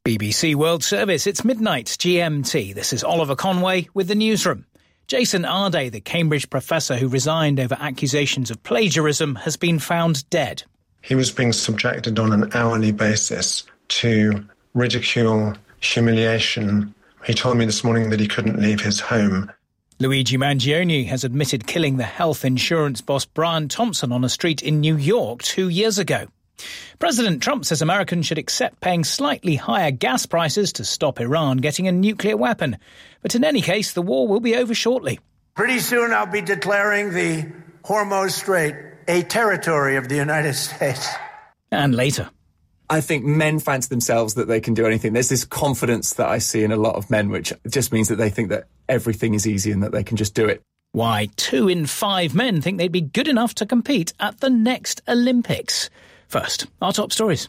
BBC World Service, it's midnight GMT. This is Oliver Conway with the newsroom. Jason Arday, the Cambridge professor who resigned over accusations of plagiarism, has been found dead. He was being subjected on an hourly basis to ridicule, humiliation. He told me this morning that he couldn't leave his home. Luigi Mangione has admitted killing the health insurance boss Brian Thompson on a street in New York 2 years ago. President Trump says Americans should accept paying slightly higher gas prices to stop Iran getting a nuclear weapon. But in any case, the war will be over shortly. Pretty soon I'll be declaring the Hormuz Strait a territory of the United States. And later. I think men fancy themselves that they can do anything. There's this confidence that I see in a lot of men, which just means that they think that everything is easy and that they can just do it. Why 2 in 5 men think they'd be good enough to compete at the next Olympics. First, our top stories.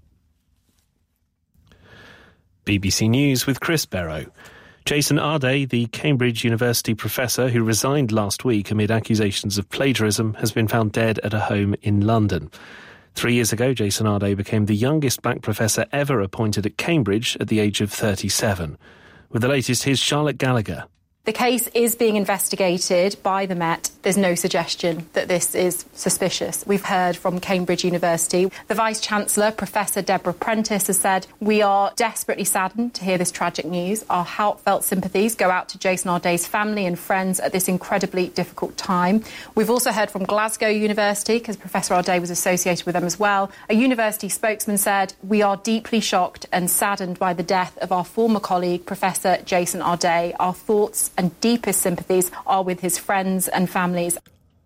BBC News with Chris Barrow. Jason Arday, the Cambridge University professor who resigned last week amid accusations of plagiarism, has been found dead at a home in London. 3 years ago, Jason Arday became the youngest black professor ever appointed at Cambridge at the age of 37. With the latest, here's Charlotte Gallagher. The case is being investigated by the Met. There's no suggestion that this is suspicious. We've heard from Cambridge University. The Vice-Chancellor, Professor Deborah Prentice, has said, "We are desperately saddened to hear this tragic news. Our heartfelt sympathies go out to Jason Arday's family and friends at this incredibly difficult time." We've also heard from Glasgow University, because Professor Arday was associated with them as well. A university spokesman said, "We are deeply shocked and saddened by the death of our former colleague, Professor Jason Arday. Our thoughts and deepest sympathies are with his friends and families."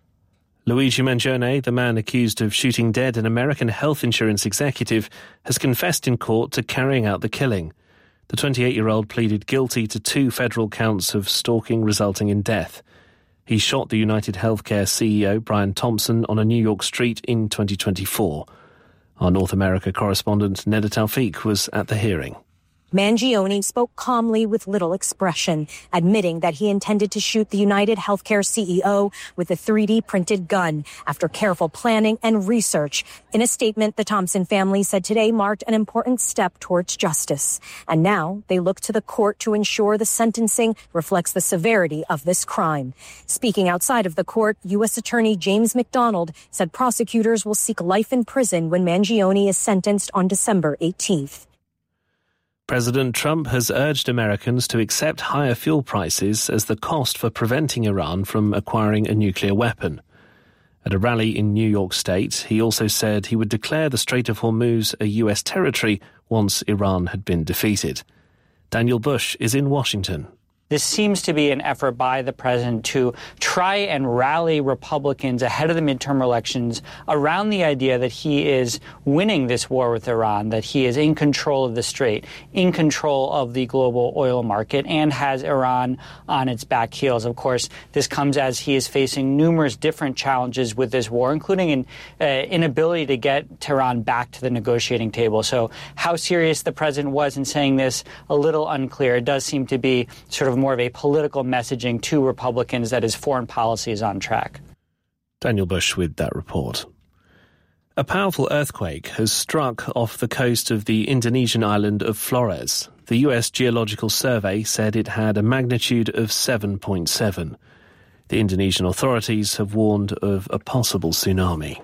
Luigi Mangione, the man accused of shooting dead an American health insurance executive, has confessed in court to carrying out the killing. The 28-year-old pleaded guilty to 2 federal counts of stalking resulting in death. He shot the United Healthcare CEO, Brian Thompson, on a New York street in 2024. Our North America correspondent, Neda Tawfiq, was at the hearing. Mangione spoke calmly with little expression, admitting that he intended to shoot the United Healthcare CEO with a 3D printed gun after careful planning and research. In a statement, the Thompson family said today marked an important step towards justice. And now they look to the court to ensure the sentencing reflects the severity of this crime. Speaking outside of the court, U.S. Attorney James McDonald said prosecutors will seek life in prison when Mangione is sentenced on December 18th. President Trump has urged Americans to accept higher fuel prices as the cost for preventing Iran from acquiring a nuclear weapon. At a rally in New York State, he also said he would declare the Strait of Hormuz a U.S. territory once Iran had been defeated. Daniel Bush is in Washington. This seems to be an effort by the president to try and rally Republicans ahead of the midterm elections around the idea that he is winning this war with Iran, that he is in control of the strait, in control of the global oil market, and has Iran on its back heels. Of course, this comes as he is facing numerous different challenges with this war, including an inability to get Tehran back to the negotiating table. So how serious the president was in saying this, a little unclear. It does seem to be sort of more of a political messaging to Republicans that his foreign policy is on track. Daniel Bush with that report. A powerful earthquake has struck off the coast of the Indonesian island of Flores. The U.S. Geological Survey said it had a magnitude of 7.7. The Indonesian authorities have warned of a possible tsunami.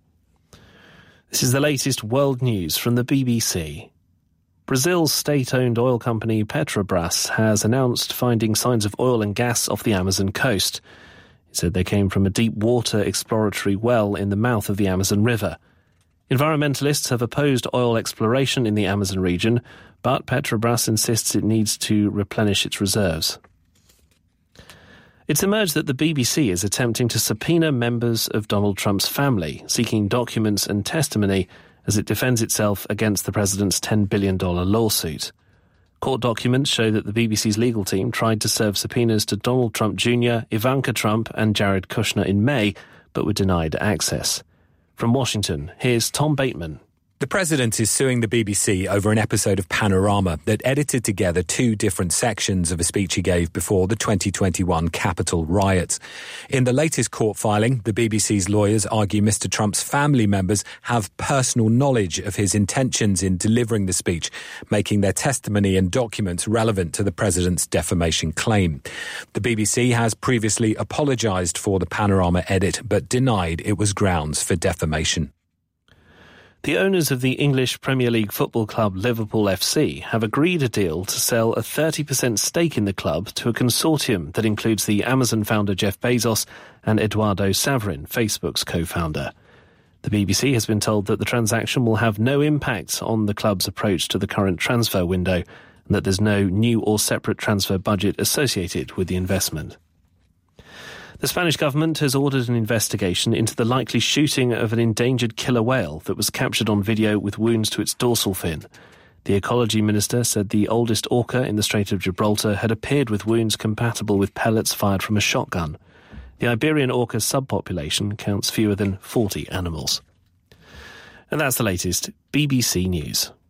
This is the latest world news from the BBC. Brazil's state-owned oil company Petrobras has announced finding signs of oil and gas off the Amazon coast. It said they came from a deep-water exploratory well in the mouth of the Amazon River. Environmentalists have opposed oil exploration in the Amazon region, but Petrobras insists it needs to replenish its reserves. It's emerged that the BBC is attempting to subpoena members of Donald Trump's family, seeking documents and testimony as it defends itself against the president's $10 billion lawsuit. Court documents show that the BBC's legal team tried to serve subpoenas to Donald Trump Jr., Ivanka Trump and Jared Kushner in May, but were denied access. From Washington, here's Tom Bateman. The president is suing the BBC over an episode of Panorama that edited together two different sections of a speech he gave before the 2021 Capitol riots. In the latest court filing, the BBC's lawyers argue Mr. Trump's family members have personal knowledge of his intentions in delivering the speech, making their testimony and documents relevant to the president's defamation claim. The BBC has previously apologised for the Panorama edit, but denied it was grounds for defamation. The owners of the English Premier League football club Liverpool FC have agreed a deal to sell a 30% stake in the club to a consortium that includes the Amazon founder Jeff Bezos and Eduardo Saverin, Facebook's co-founder. The BBC has been told that the transaction will have no impact on the club's approach to the current transfer window and that there's no new or separate transfer budget associated with the investment. The Spanish government has ordered an investigation into the likely shooting of an endangered killer whale that was captured on video with wounds to its dorsal fin. The ecology minister said the oldest orca in the Strait of Gibraltar had appeared with wounds compatible with pellets fired from a shotgun. The Iberian orca subpopulation counts fewer than 40 animals. And that's the latest BBC News.